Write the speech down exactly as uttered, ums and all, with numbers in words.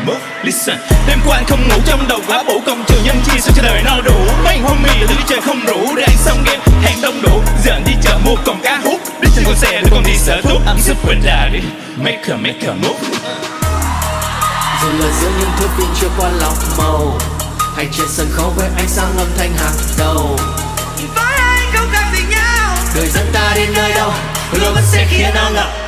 move, listen. Đêm qua anh không ngủ trong đầu quá bủ công trường nhân chi sao cho đời no đủ. Mấy homie từ đi chơi không rủ, đang xong game hàng đông đủ. Giờ anh đi chợ mua còn cá hút, đi trên con xe đưa con đi sở thuốc. I'm super daddy, make her make her move. Dừng lời giữa những thước phim chưa qua lọc màu, hay trên sân khấu với ánh sáng âm thanh hàng đầu. Với anh không khác gì nhau, đời dẫn ta đến nơi đâu, hứa vẫn sẽ khiến ao ngập